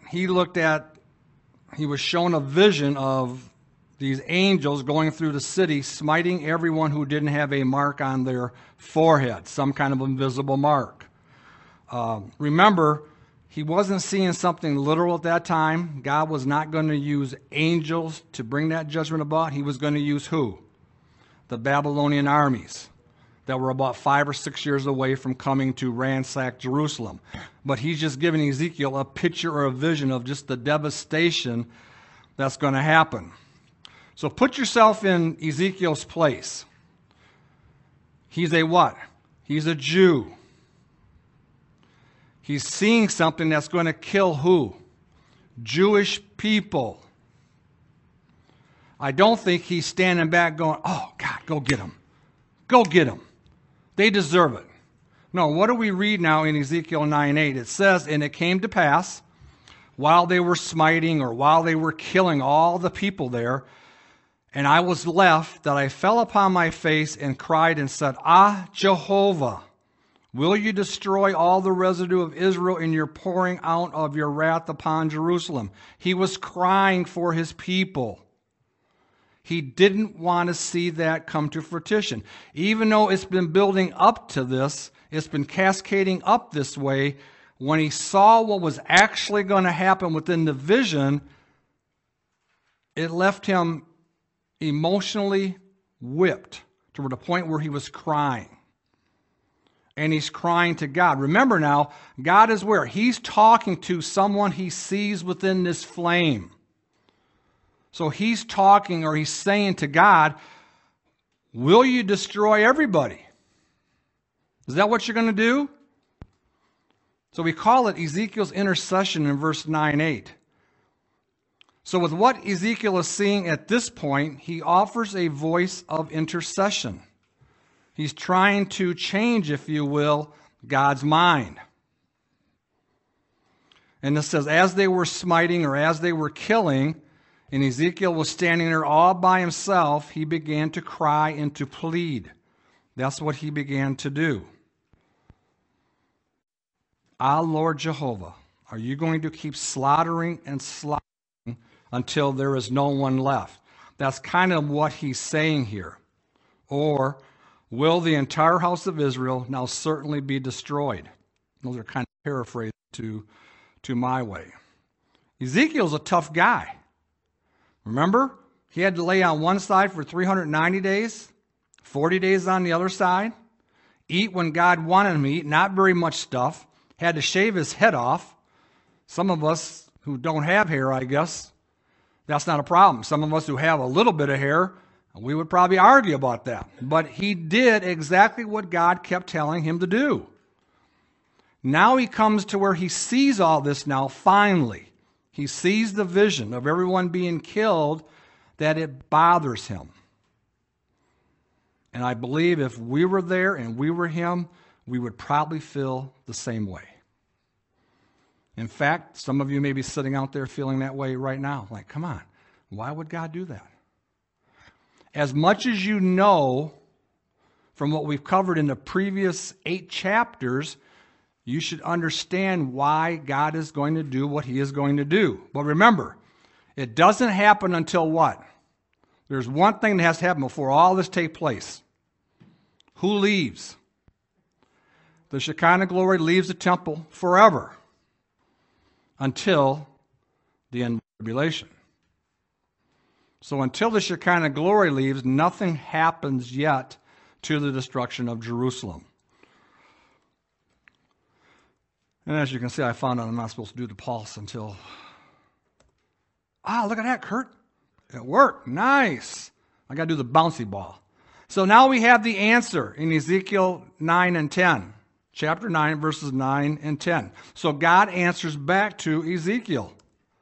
he was shown a vision of these angels going through the city, smiting everyone who didn't have a mark on their forehead, some kind of invisible mark. Remember, he wasn't seeing something literal at that time. God was not going to use angels to bring that judgment about. He was going to use who? The Babylonian armies that were about 5 or 6 years away from coming to ransack Jerusalem. But he's just giving Ezekiel a picture or a vision of just the devastation that's going to happen. So put yourself in Ezekiel's place. He's a what? He's a Jew. He's seeing something that's going to kill who? Jewish people. I don't think he's standing back going, oh, God, go get them. Go get them. They deserve it. No, what do we read now in Ezekiel 9:8? It says, and it came to pass, while they were smiting or while they were killing all the people there, and I was left, that I fell upon my face and cried and said, Ah, Jehovah, will you destroy all the residue of Israel in your pouring out of your wrath upon Jerusalem? He was crying for his people. He didn't want to see that come to fruition. Even though it's been building up to this, it's been cascading up this way, when he saw what was actually going to happen within the vision, it left him emotionally whipped to the point where he was crying. And he's crying to God. Remember now, God is where? He's talking to someone he sees within this flame. So he's talking, or he's saying to God, will you destroy everybody? Is that what you're going to do? So we call it Ezekiel's intercession in verse 9:8. So with what Ezekiel is seeing at this point, he offers a voice of intercession. He's trying to change, if you will, God's mind. And it says, as they were smiting or as they were killing, and Ezekiel was standing there all by himself, he began to cry and to plead. That's what he began to do. Ah, Lord Jehovah, are you going to keep slaughtering and slaughtering until there is no one left? That's kind of what he's saying here. Or, will the entire house of Israel now certainly be destroyed? Those are kind of paraphrased to my way. Ezekiel's a tough guy. Remember, he had to lay on one side for 390 days, 40 days on the other side, eat when God wanted him to eat, not very much stuff, had to shave his head off. Some of us who don't have hair, I guess, that's not a problem. Some of us who have a little bit of hair, we would probably argue about that. But he did exactly what God kept telling him to do. Now he comes to where he sees all this now, finally. He sees the vision of everyone being killed, that it bothers him. And I believe if we were there and we were him, we would probably feel the same way. In fact, some of you may be sitting out there feeling that way right now. Like, come on, why would God do that? As much as you know from what we've covered in the previous 8 chapters, you should understand why God is going to do what he is going to do. But remember, it doesn't happen until what? There's one thing that has to happen before all this takes place. Who leaves? The Shekinah glory leaves the temple forever until the end of the tribulation. So until the Shekinah glory leaves, nothing happens yet to the destruction of Jerusalem. And as you can see, I found out I'm not supposed to do the pulse until... look at that, Kurt. It worked. Nice. I got to do the bouncy ball. So now we have the answer in Ezekiel 9 and 10. Chapter 9, verses 9 and 10. So God answers back to Ezekiel.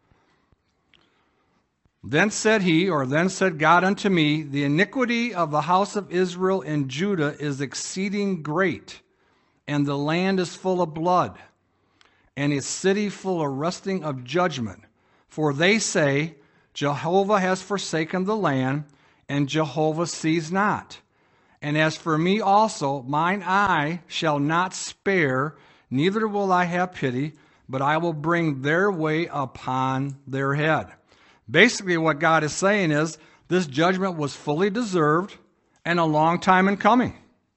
Then said God unto me, the iniquity of the house of Israel and Judah is exceeding great, and the land is full of blood, and its city full of resting of judgment. For they say, Jehovah has forsaken the land, and Jehovah sees not. And as for me also, mine eye shall not spare, neither will I have pity, but I will bring their way upon their head. Basically, what God is saying is this judgment was fully deserved and a long time in coming.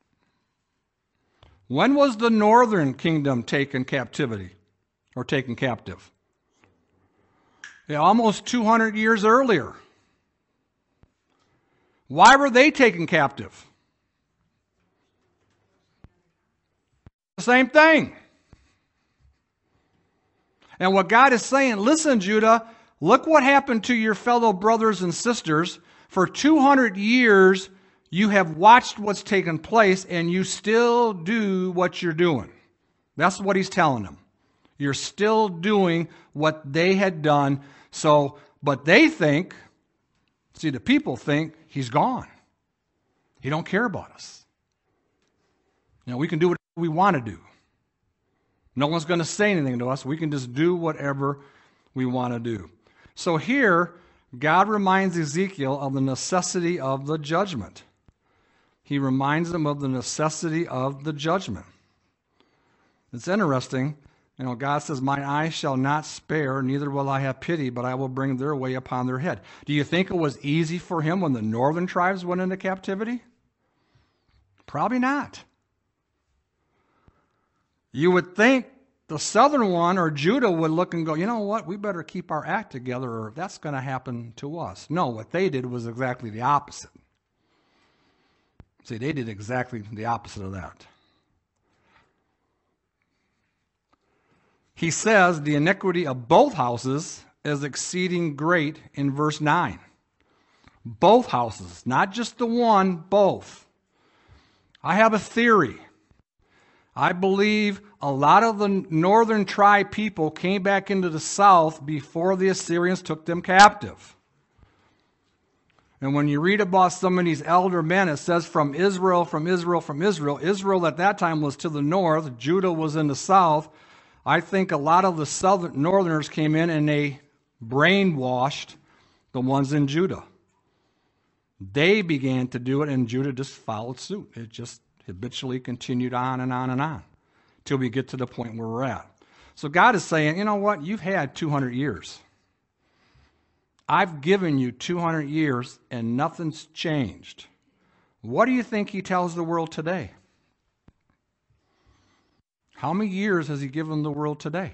When was the northern kingdom taken captivity or taken captive? Yeah, almost 200 years earlier. Why were they taken captive? The same thing. And what God is saying, listen, Judah, look what happened to your fellow brothers and sisters. For 200 years, you have watched what's taken place, and you still do what you're doing. That's what he's telling them. You're still doing what they had done. So, but they think, the people think he's gone. He don't care about us. We can do whatever we want to do. No one's going to say anything to us. We can just do whatever we want to do. So here, God reminds Ezekiel of the necessity of the judgment. He reminds them of the necessity of the judgment. It's interesting. God says, "My eyes shall not spare, neither will I have pity, but I will bring their way upon their head." Do you think it was easy for him when the northern tribes went into captivity? Probably not. You would think the southern one or Judah would look and go, you know what, we better keep our act together or that's going to happen to us. No, what they did was exactly the opposite. See, they did exactly the opposite of that. He says the iniquity of both houses is exceeding great in verse 9. Both houses, not just the one, both. I have a theory. I believe a lot of the northern tribe people came back into the south before the Assyrians took them captive. And when you read about some of these elder men, it says from Israel, from Israel, from Israel. Israel at that time was to the north. Judah was in the south. I think a lot of the northerners came in and they brainwashed the ones in Judah. They began to do it and Judah just followed suit. It just habitually continued on and on and on till we get to the point where we're at. So God is saying, you know what? You've had 200 years. I've given you 200 years and nothing's changed. What do you think he tells the world today? How many years has he given the world today?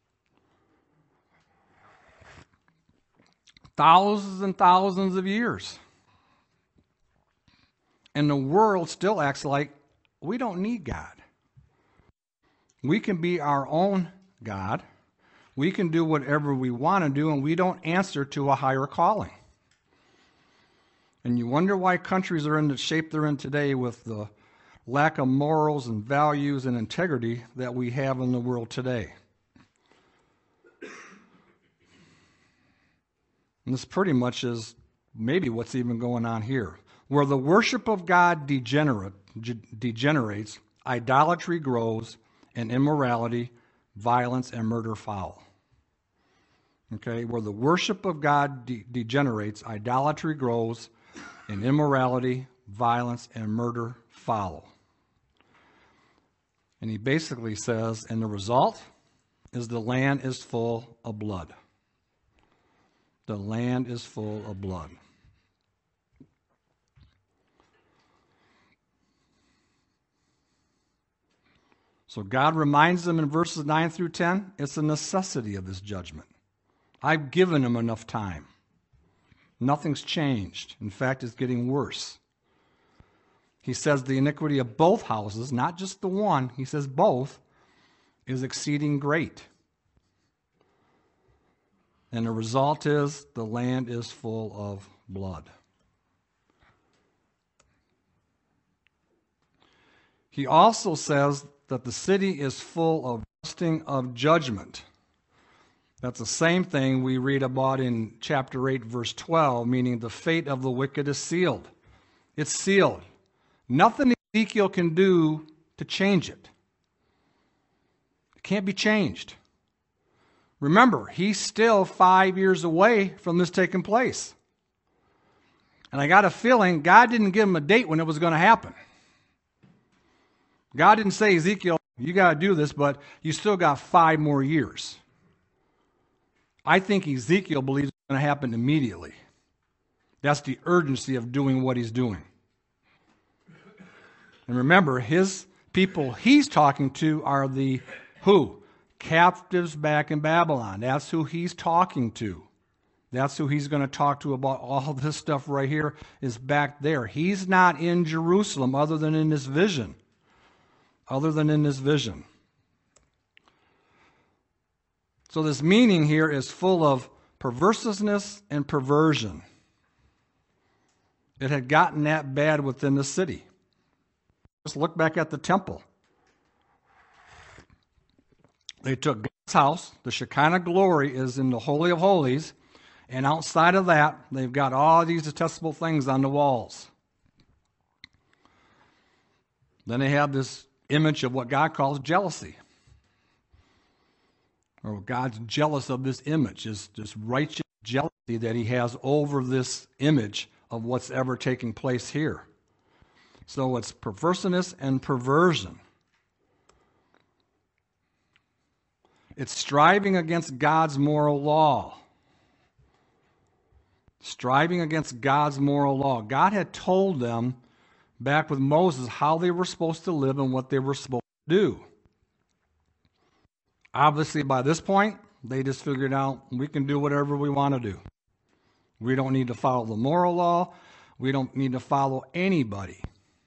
Thousands and thousands of years. And the world still acts like we don't need God. We can be our own God. We can do whatever we want to do, and we don't answer to a higher calling. And you wonder why countries are in the shape they're in today with the lack of morals and values and integrity that we have in the world today. And this pretty much is maybe what's even going on here. Where the worship of God degenerates, idolatry grows, and immorality, violence, and murder follow. Okay, where the worship of God degenerates, idolatry grows, and immorality, violence, and murder follow. And he basically says, and the result is the land is full of blood. The land is full of blood. So God reminds them in verses 9 through 10, it's a necessity of this judgment. I've given them enough time. Nothing's changed. In fact, it's getting worse. He says the iniquity of both houses, not just the one, he says both, is exceeding great. And the result is the land is full of blood. He also says that the city is full of rusting of judgment. That's the same thing we read about in chapter 8, verse 12, meaning the fate of the wicked is sealed. It's sealed. Nothing Ezekiel can do to change it. It can't be changed. Remember, he's still 5 years away from this taking place. And I got a feeling God didn't give him a date when it was going to happen. God didn't say, Ezekiel, You got to do this, but you still got 5 more years. I think Ezekiel believes it's going to happen immediately. That's the urgency of doing what he's doing. And remember, his people he's talking to are the who? Captives back in Babylon. That's who he's talking to. That's who he's going to talk to about all this stuff right here is back there. He's not in Jerusalem other than in this vision. Other than in this vision. So this meaning here is full of perverseness and perversion. It had gotten that bad within the city. Just look back at the temple. They took God's house. The Shekinah glory is in the Holy of Holies. And outside of that, they've got all these detestable things on the walls. Then they have this image of what God calls jealousy. Or God's jealous of this image, this righteous jealousy that he has over this image of what's ever taking place here. So it's perverseness and perversion. It's striving against God's moral law. Striving against God's moral law. God had told them back with Moses how they were supposed to live and what they were supposed to do. Obviously, by this point, they just figured out we can do whatever we want to do. We don't need to follow the moral law. We don't need to follow anybody.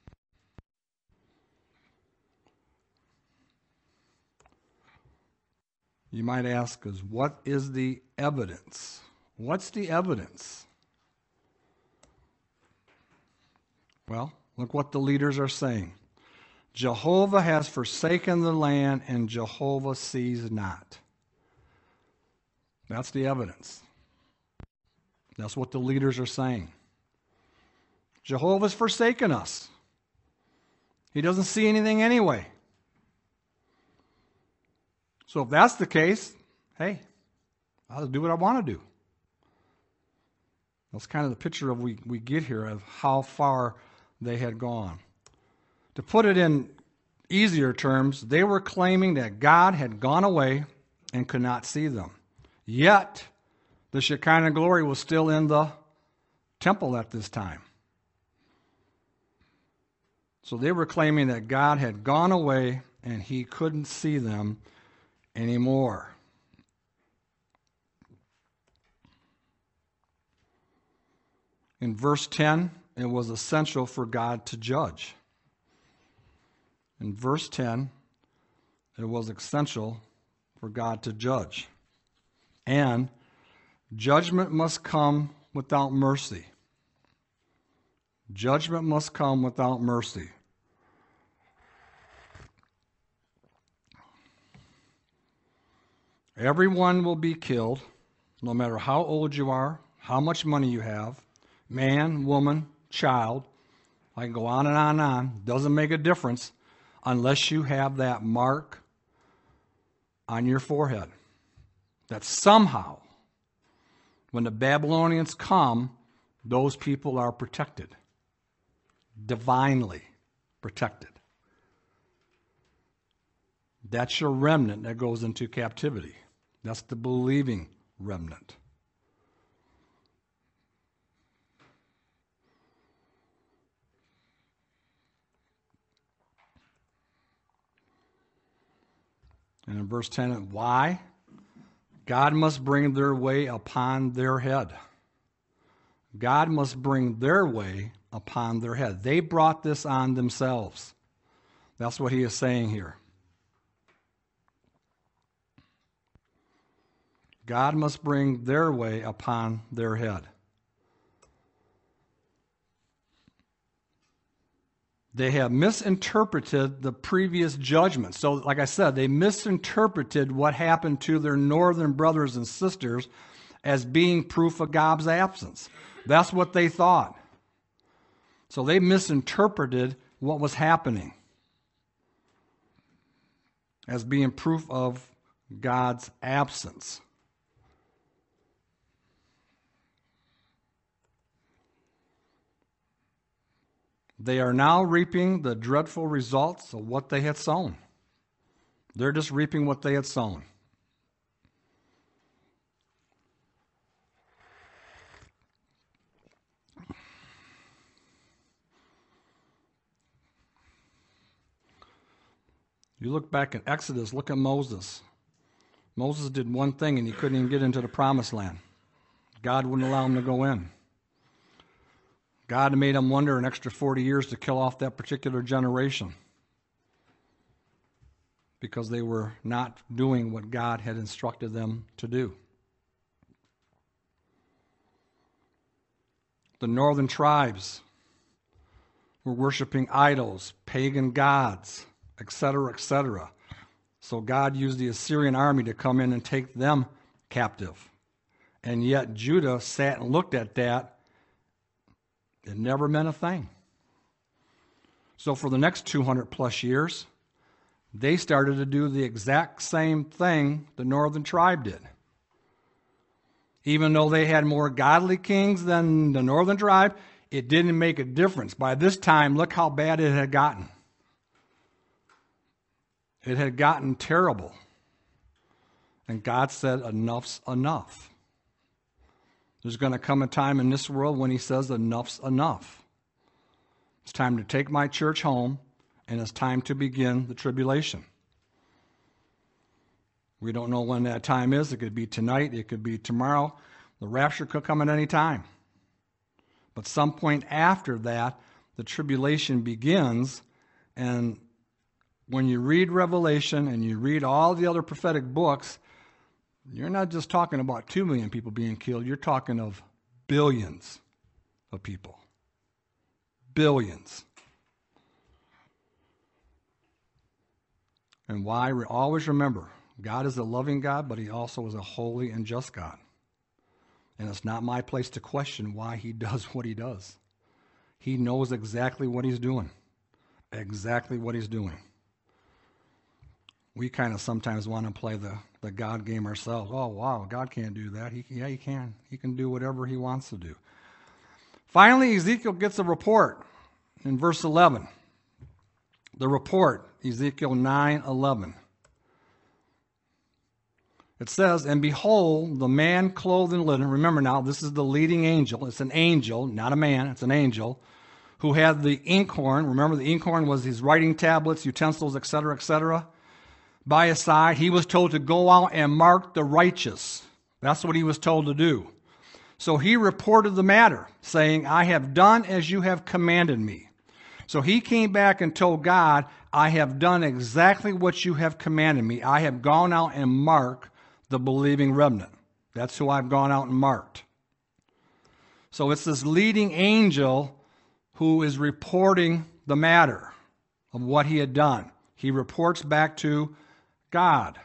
You might ask us, what is the evidence? What's the evidence? Well, look what the leaders are saying. Jehovah has forsaken the land, and Jehovah sees not. That's the evidence. That's what the leaders are saying. Jehovah's forsaken us. He doesn't see anything anyway. So if that's the case, hey, I'll do what I want to do. That's kind of the picture of we get here of how far they had gone. To put it in easier terms, they were claiming that God had gone away and could not see them. Yet, the Shekinah glory was still in the temple at this time. So they were claiming that God had gone away and he couldn't see them anymore. In verse 10, it was essential for God to judge. In verse 10, it was essential for God to judge. And judgment must come without mercy. Judgment must come without mercy. Everyone will be killed, no matter how old you are, how much money you have, man, woman, child. I can go on and on and on. Doesn't make a difference unless you have that mark on your forehead. That somehow, when the Babylonians come, those people are protected. Divinely protected. That's your remnant that goes into captivity. That's the believing remnant. And in verse 10, why? God must bring their way upon their head. God must bring their way upon their head. They brought this on themselves. That's what he is saying here. God must bring their way upon their head. They have misinterpreted the previous judgment. So, like I said, they misinterpreted what happened to their northern brothers and sisters as being proof of God's absence. That's what they thought. So they misinterpreted what was happening as being proof of God's absence. They are now reaping the dreadful results of what they had sown. They're just reaping what they had sown. You look back at Exodus, look at Moses. Moses did one thing and he couldn't even get into the promised land. God wouldn't allow him to go in. God made him wander an extra 40 years to kill off that particular generation because they were not doing what God had instructed them to do. The northern tribes were worshiping idols, pagan gods, etc., etc. So God used the Assyrian army to come in and take them captive. And yet Judah sat and looked at that. It never meant a thing. So for the next 200 plus years, they started to do the exact same thing the northern tribe did. Even though they had more godly kings than the northern tribe, it didn't make a difference. By this time, look how bad it had gotten. It had gotten terrible. And God said, enough's enough. There's going to come a time in this world when he says, enough's enough. It's time to take my church home, and it's time to begin the tribulation. We don't know when that time is. It could be tonight. It could be tomorrow. The rapture could come at any time. But some point after that, the tribulation begins, and when you read Revelation and you read all the other prophetic books, you're not just talking about 2 million people being killed. You're talking of billions of people. Billions. And why? Always remember, God is a loving God, but he also is a holy and just God. And it's not my place to question why he does what he does. He knows exactly what he's doing. Exactly what he's doing. We kind of sometimes want to play the God game ourselves. Oh, wow, God can't do that. He can. He can do whatever he wants to do. Finally, Ezekiel gets a report in verse 11. The report, Ezekiel 9:11. It says, and behold, the man clothed in linen. Remember now, this is the leading angel. It's an angel, not a man. It's an angel who had the inkhorn. Remember, the inkhorn was his writing tablets, utensils, etc., etc., by his side. He was told to go out and mark the righteous. That's what he was told to do. So he reported the matter, saying, I have done as you have commanded me. So he came back and told God, I have done exactly what you have commanded me. I have gone out and marked the believing remnant. That's who I've gone out and marked. So it's this leading angel who is reporting the matter of what he had done. He reports back to God.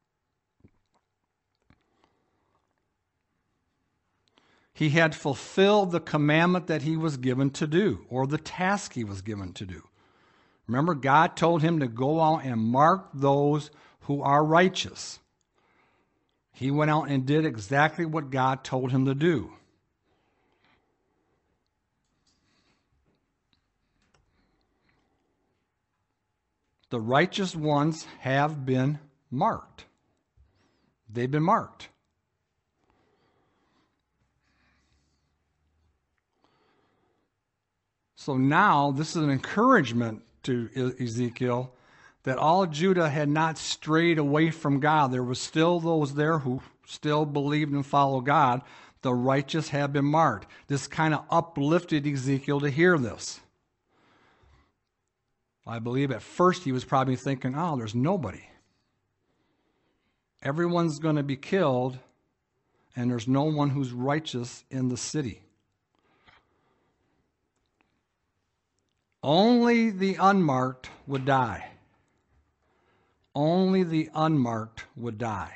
He had fulfilled the commandment that he was given to do, or the task he was given to do. Remember, God told him to go out and mark those who are righteous. He went out and did exactly what God told him to do. The righteous ones have been marked. They've been marked. So now this is an encouragement to Ezekiel that all Judah had not strayed away from God. There was still those there who still believed and followed God. The righteous have been marked. This kind of uplifted Ezekiel to hear this. I believe at first he was probably thinking, oh, there's nobody. Everyone's going to be killed, and there's no one who's righteous in the city. Only the unmarked would die. Only the unmarked would die.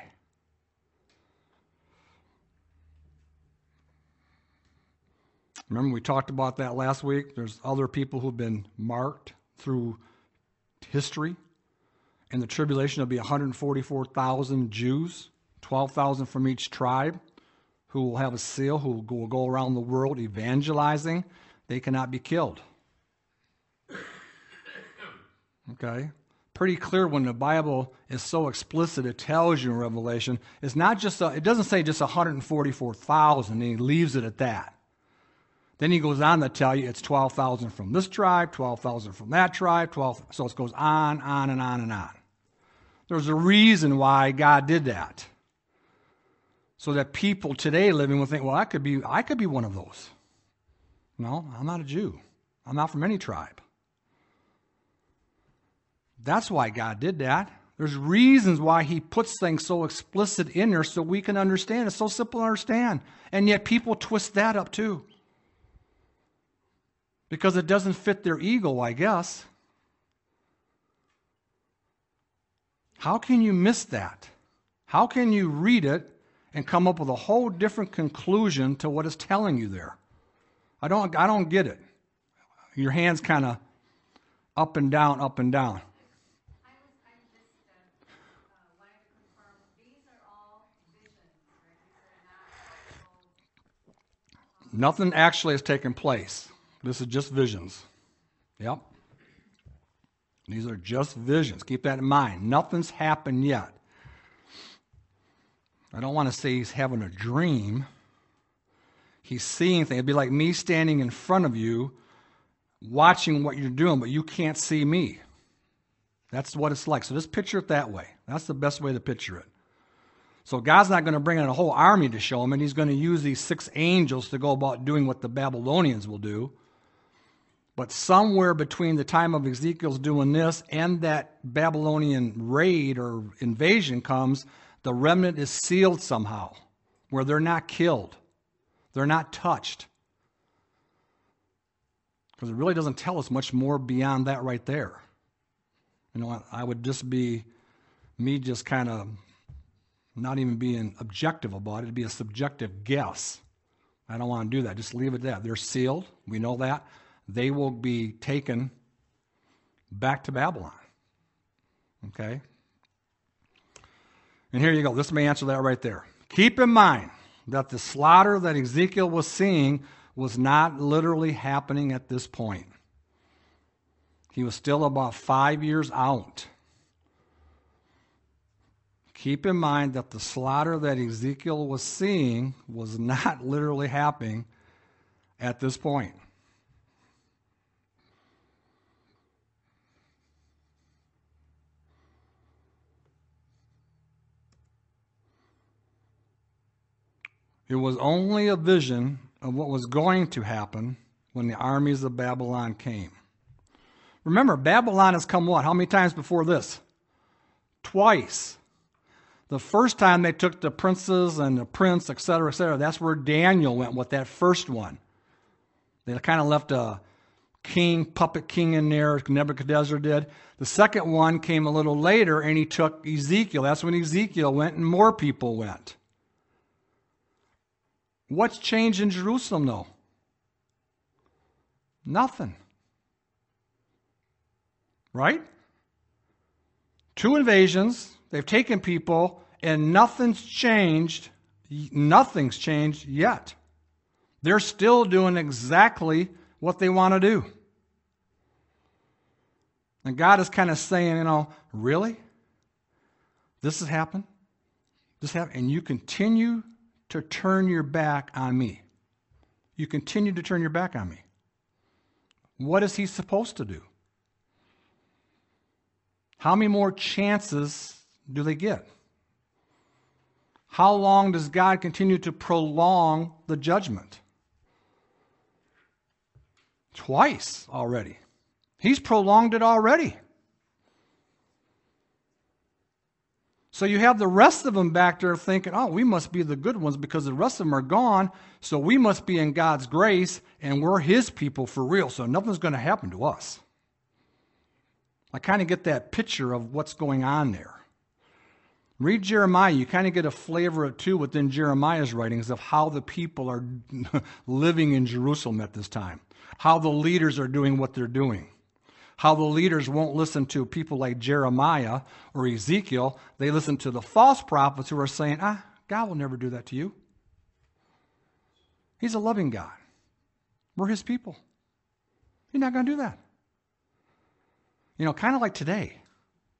Remember we talked about that last week? There's other people who've been marked through history. In the tribulation, there'll be 144,000 Jews, 12,000 from each tribe, who will have a seal, who will go around the world evangelizing. They cannot be killed. Okay? pretty clear when the Bible is so explicit. It tells you in Revelation, it's not just, it doesn't say just 144,000, and he leaves it at that. Then he goes on to tell you it's 12,000 from this tribe, 12,000 from that tribe, 12, so it goes on and on and on. There's a reason why God did that. So that people today living will think, well, I could be one of those. No, I'm not a Jew. I'm not from any tribe. That's why God did that. There's reasons why he puts things so explicit in there so we can understand. It's so simple to understand. And yet people twist that up too. Because it doesn't fit their ego, I guess. How can you miss that? How can you read it and come up with a whole different conclusion to what it's telling you there? I don't get it. Your hand's kind of up and down, up and down. I just wanted to confirm, these are all visions, right? These are not Nothing actually has taken place. This is just visions. Yep. These are just visions. Keep that in mind. Nothing's happened yet. I don't want to say he's having a dream. He's seeing things. It'd be like me standing in front of you, watching what you're doing, but you can't see me. That's what it's like. So just picture it that way. That's the best way to picture it. So God's not going to bring in a whole army to show him, and he's going to use these 6 angels to go about doing what the Babylonians will do. But somewhere between the time of Ezekiel's doing this and that Babylonian raid or invasion comes, the remnant is sealed somehow, where they're not killed. They're not touched. Because it really doesn't tell us much more beyond that right there. You know, I would just be me just kind of not even being objective about it. It'd be a subjective guess. I don't want to do that. Just leave it at that. They're sealed. We know that. They will be taken back to Babylon. Okay? And here you go. This may answer that right there. Keep in mind that the slaughter that Ezekiel was seeing was not literally happening at this point. He was still about 5 years out. Keep in mind that the slaughter that Ezekiel was seeing was not literally happening at this point. It was only a vision of what was going to happen when the armies of Babylon came. Remember, Babylon has come what? How many times before this? Twice. The first time they took the princes and the prince, etc., etc., that's where Daniel went with that first one. They kind of left a king, puppet king in there, Nebuchadnezzar did. The second one came a little later, and he took Ezekiel. That's when Ezekiel went and more people went. What's changed in Jerusalem, though? Nothing. Right? 2 invasions, they've taken people, and nothing's changed. Nothing's changed yet. They're still doing exactly what they want to do. And God is kind of saying, really? This has happened? This happened? And you continue to turn your back on me. You continue to turn your back on me. What is he supposed to do? How many more chances do they get? How long does God continue to prolong the judgment? Twice already. He's prolonged it already. So you have the rest of them back there thinking, oh, we must be the good ones because the rest of them are gone, so we must be in God's grace, and we're his people for real, so nothing's going to happen to us. I kind of get that picture of what's going on there. Read Jeremiah. You kind of get a flavor of it too within Jeremiah's writings of how the people are living in Jerusalem at this time, how the leaders are doing what they're doing. How the leaders won't listen to people like Jeremiah or Ezekiel. They listen to the false prophets who are saying, God will never do that to you. He's a loving God. We're his people. He's not going to do that. Kind of like today.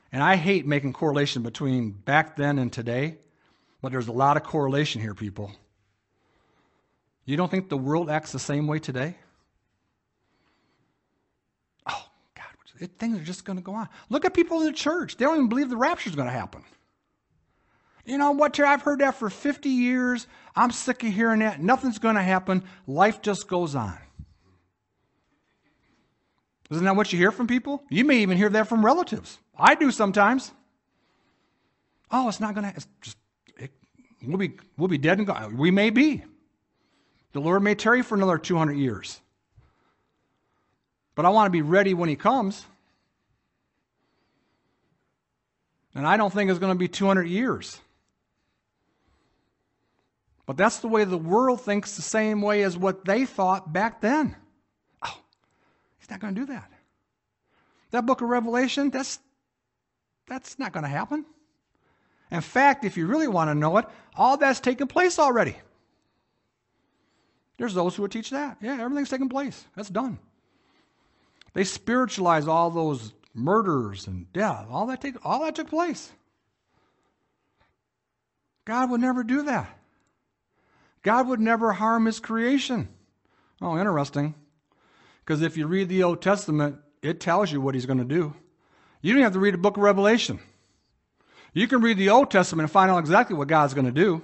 And I hate making correlation between back then and today, but there's a lot of correlation here, people. You don't think the world acts the same way today? Oh, God, things are just going to go on. Look at people in the church. They don't even believe the rapture is going to happen. You know what, Terry? I've heard that for 50 years. I'm sick of hearing that. Nothing's going to happen. Life just goes on. Isn't that what you hear from people? You may even hear that from relatives. I do sometimes. Oh, it's not going to. We'll be dead and gone. We may be. The Lord may tarry for another 200 years. But I want to be ready when He comes. And I don't think it's going to be 200 years. But that's the way the world thinks, the same way as what they thought back then. Oh, He's not going to do that. That book of Revelation, that's not going to happen. In fact, if you really want to know it, all that's taken place already. There's those who would teach that. Yeah, everything's taken place. That's done. They spiritualize all those murders and death. All that took place. God would never do that. God would never harm His creation. Oh, interesting. Because if you read the Old Testament, it tells you what He's going to do. You don't have to read the book of Revelation. You can read the Old Testament and find out exactly what God's going to do.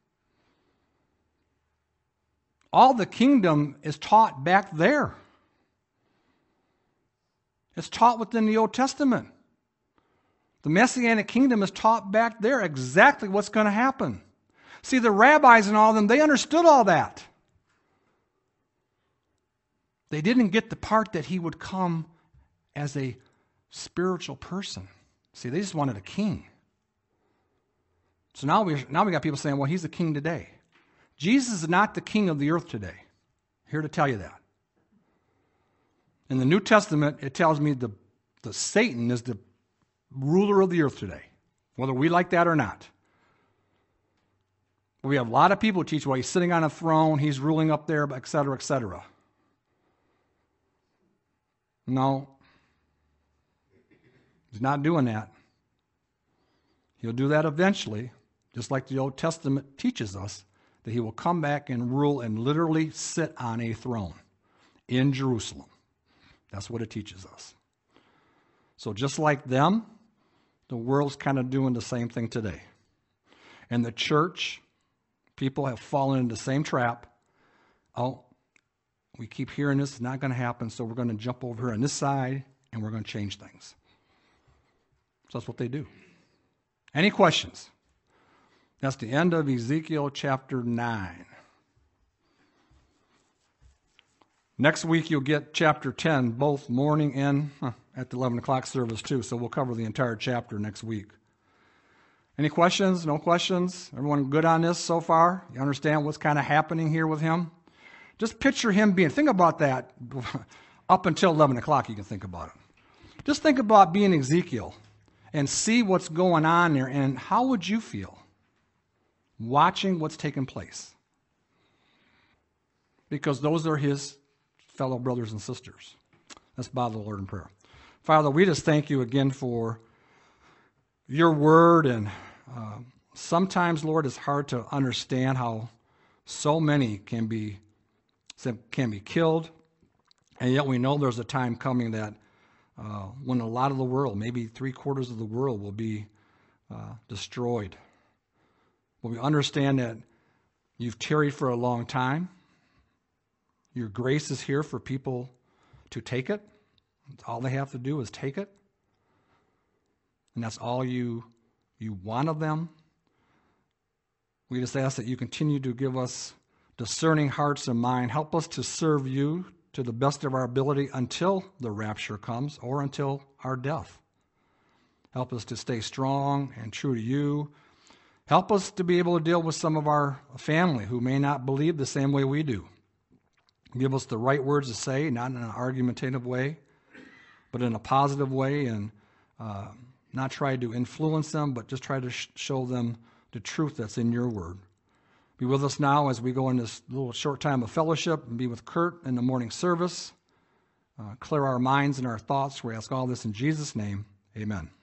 All the kingdom is taught back there. It's taught within the Old Testament. The Messianic kingdom is taught back there, exactly what's going to happen. See, the rabbis and all of them, they understood all that. They didn't get the part that He would come as a spiritual person. See, they just wanted a king. So now we got people saying, well, He's the king today. Jesus is not the king of the earth today. Here to tell you that. In the New Testament, it tells me the Satan is the ruler of the earth today, whether we like that or not. We have a lot of people who teach, well, He's sitting on a throne, He's ruling up there, et cetera, et cetera. No. He's not doing that. He'll do that eventually, just like the Old Testament teaches us, that He will come back and rule and literally sit on a throne in Jerusalem. That's what it teaches us. So just like them, the world's kind of doing the same thing today. And the church, people have fallen into the same trap. Oh, we keep hearing this, it's not going to happen, so we're going to jump over here on this side and we're going to change things. So that's what they do. Any questions? That's the end of Ezekiel chapter 9. Next week you'll get chapter 10, both morning and at the 11 o'clock service too, so we'll cover the entire chapter next week. Any questions? No questions? Everyone good on this so far? You understand what's kind of happening here with him? Just picture him being, think about that up until 11 o'clock you can think about it. Just think about being Ezekiel and see what's going on there, and how would you feel watching what's taking place? Because those are his fellow brothers and sisters. Let's bow the Lord in prayer. Father, we just thank you again for your word, and sometimes, Lord, it's hard to understand how so many can be killed, and yet we know there's a time coming that when a lot of the world, maybe 3/4 of the world, will be destroyed. But we understand that you've tarried for a long time. Your grace is here for people to take it. All they have to do is take it. And that's all you want of them. We just ask that you continue to give us discerning hearts and mind. Help us to serve you to the best of our ability until the rapture comes or until our death. Help us to stay strong and true to you. Help us to be able to deal with some of our family who may not believe the same way we do. Give us the right words to say, not in an argumentative way, but in a positive way, and not try to influence them, but just try to show them the truth that's in your word. Be with us now as we go in this little short time of fellowship, and be with Kurt in the morning service. Clear our minds and our thoughts. We ask all this in Jesus' name. Amen.